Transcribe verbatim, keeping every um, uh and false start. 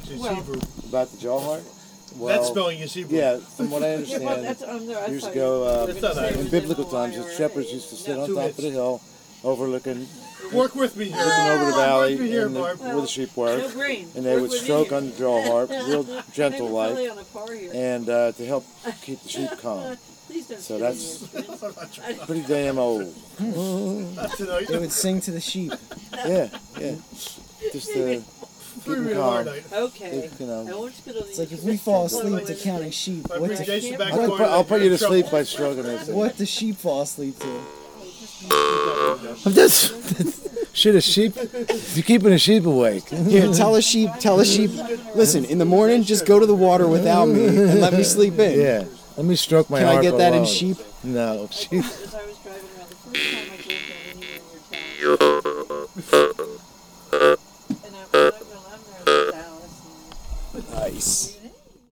it's, it's Well- Hebrew. About the jawhart? Well, That spelling is Hebrew. yeah, from what I Yeah, well, understand, that's, um, no, I years thought ago, you were uh, It's not gonna say that. it in was biblical M O I times, the R A. shepherds used to sit No. on Two top hits. of the hill, overlooking, Work with me here. looking over the valley, Work with me here, and the, Barb. where the sheep were, No brain. and they Work would with me stroke here. on the jawhart, real They gentle were probably like, on a par here. and uh, to help keep the sheep calm. Please don't So steal that's- the instruments. Pretty damn old. That's tonight. They would sing to the sheep. Yeah, yeah. Just to keep Three them real hard calm. night. Okay. You know. I won't spit on the It's like if we instruments. fall What am I asleep to gonna counting say? sheep, If I what bring the, Jason back I'll to put, I'll put you to sleep by stroking this. what the sheep fall asleep to? That's shit. A sheep. You're keeping a sheep awake. Here, tell a sheep, tell a sheep, listen, in the morning, just go to the water without me and let me sleep in. Yeah. Let me stroke my Can I harp get that in alone. sheep? No, sheep. As I was driving around, the first time I drove down anywhere near town. And I, well, I'm there in Dallas. and- Nice. Read it?